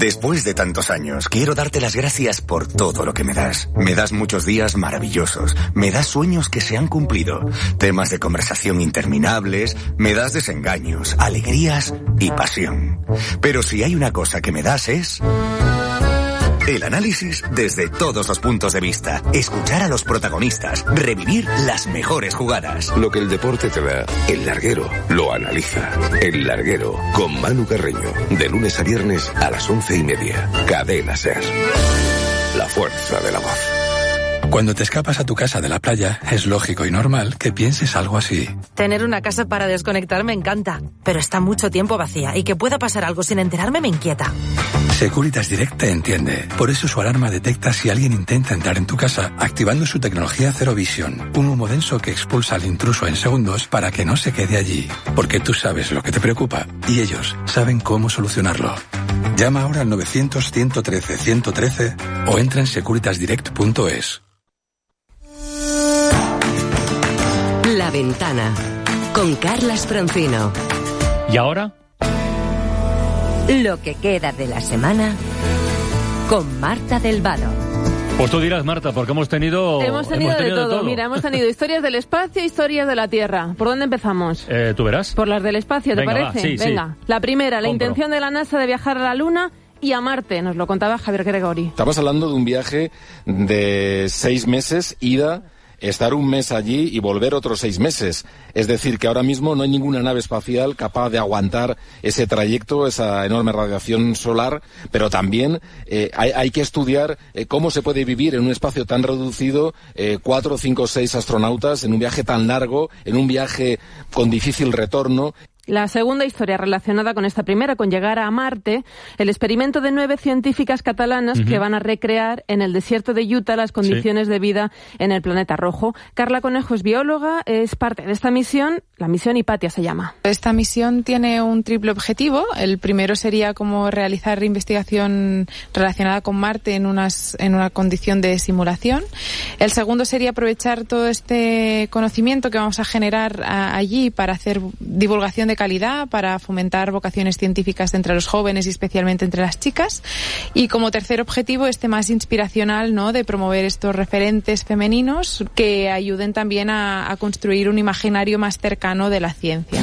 Después de tantos años, quiero darte las gracias por todo lo que me das. Me das muchos días maravillosos, me das sueños que se han cumplido, temas de conversación interminables, me das desengaños, alegrías y pasión. Pero si hay una cosa que me das es... el análisis desde todos los puntos de vista, escuchar a los protagonistas, revivir las mejores jugadas. Lo que el deporte te da, El Larguero lo analiza. El Larguero, con Manu Carreño, de lunes a viernes a las 11:30. Cadena SER. La fuerza de la voz. Cuando te escapas a tu casa de la playa, es lógico y normal que pienses algo así. Tener una casa para desconectar me encanta, pero está mucho tiempo vacía y que pueda pasar algo sin enterarme me inquieta. Securitas Direct te entiende. Por eso su alarma detecta si alguien intenta entrar en tu casa, activando su tecnología Zero Vision, un humo denso que expulsa al intruso en segundos para que no se quede allí. Porque tú sabes lo que te preocupa y ellos saben cómo solucionarlo. Llama ahora al 900-113-113 o entra en securitasdirect.es. La Ventana, con Carlas Francino. ¿Y ahora? Lo que queda de la semana, con Marta del Vado. Pues tú dirás, Marta, porque hemos tenido de todo. Mira, hemos tenido historias del espacio, historias de la Tierra. ¿Por dónde empezamos? ¿Tú verás? Por las del espacio, ¿te parece? Sí, venga. Sí. La primera, la Compro. intención de la NASA de viajar a la Luna y a Marte. Nos lo contaba Javier Gregori. Estamos hablando de un viaje de 6 meses, ida, estar un mes allí y volver otros 6 meses. Es decir, que ahora mismo no hay ninguna nave espacial capaz de aguantar ese trayecto, esa enorme radiación solar, pero también hay que estudiar cómo se puede vivir en un espacio tan reducido, 4, 5, 6 astronautas, en un viaje tan largo, en un viaje con difícil retorno. La segunda historia relacionada con esta primera, con llegar a Marte, el experimento de 9 científicas catalanas que van a recrear en el desierto de Utah las condiciones de vida en el planeta rojo. Carla Conejo es bióloga, es parte de esta misión, la misión Hipatia se llama. Esta misión tiene un triple objetivo. El primero sería como realizar investigación relacionada con Marte en una condición de simulación. El segundo sería aprovechar todo este conocimiento que vamos a generar allí para hacer divulgación de calidad, para fomentar vocaciones científicas entre los jóvenes y especialmente entre las chicas. Y como tercer objetivo, más inspiracional, ¿no?, de promover estos referentes femeninos que ayuden también a construir un imaginario más cercano de la ciencia.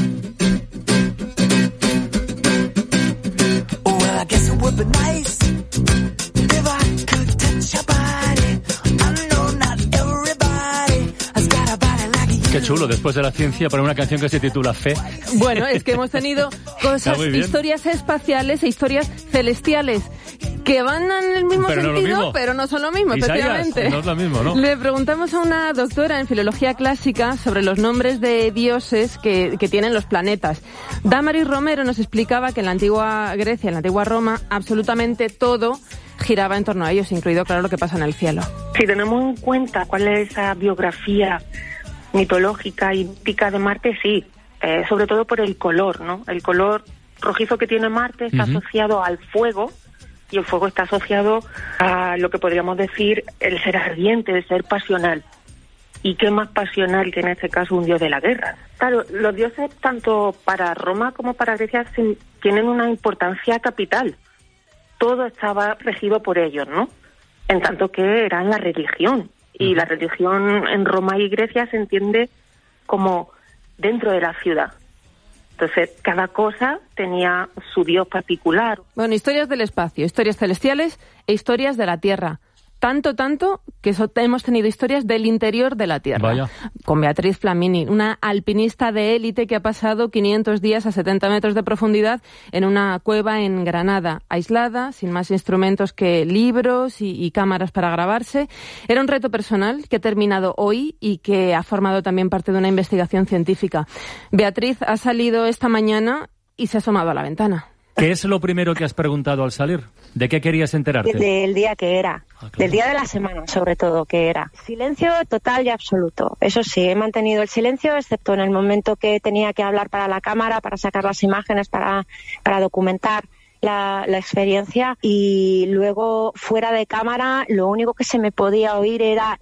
Qué chulo, después de la ciencia, para una canción que se titula Fe. Bueno, es que hemos tenido cosas, historias espaciales e historias celestiales que van en el mismo sentido, pero no son lo mismo, Isaías, efectivamente. no es lo mismo, ¿no? Le preguntamos a una doctora en filología clásica sobre los nombres de dioses que tienen los planetas. Damaris Romero nos explicaba que en la antigua Grecia, en la antigua Roma, absolutamente todo giraba en torno a ellos, incluido, claro, lo que pasa en el cielo. Si tenemos en cuenta cuál es esa biografía mitológica y mítica de Marte, sí, sobre todo por el color, ¿no? El color rojizo que tiene Marte está asociado al fuego, y el fuego está asociado a lo que podríamos decir el ser ardiente, el ser pasional. ¿Y qué más pasional que en este caso un dios de la guerra? Claro, los dioses tanto para Roma como para Grecia tienen una importancia capital. Todo estaba regido por ellos, ¿no? En tanto que era la religión. Y la religión en Roma y Grecia se entiende como dentro de la ciudad. Entonces, cada cosa tenía su dios particular. Bueno, historias del espacio, historias celestiales e historias de la Tierra. Tanto que hemos tenido historias del interior de la Tierra. Vaya. Con Beatriz Flamini, una alpinista de élite que ha pasado 500 días a 70 metros de profundidad en una cueva en Granada, aislada, sin más instrumentos que libros y cámaras para grabarse. Era un reto personal que ha terminado hoy y que ha formado también parte de una investigación científica. Beatriz ha salido esta mañana y se ha asomado a la ventana. ¿Qué es lo primero que has preguntado al salir? ¿De qué querías enterarte? Del día que era, claro. Del día de la semana, sobre todo, que era. Silencio total y absoluto. Eso sí, he mantenido el silencio, excepto en el momento que tenía que hablar para la cámara, para sacar las imágenes, para documentar la experiencia. Y luego, fuera de cámara, lo único que se me podía oír era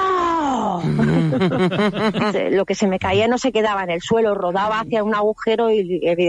¡no! Lo que se me caía no se quedaba en el suelo, rodaba hacia un agujero y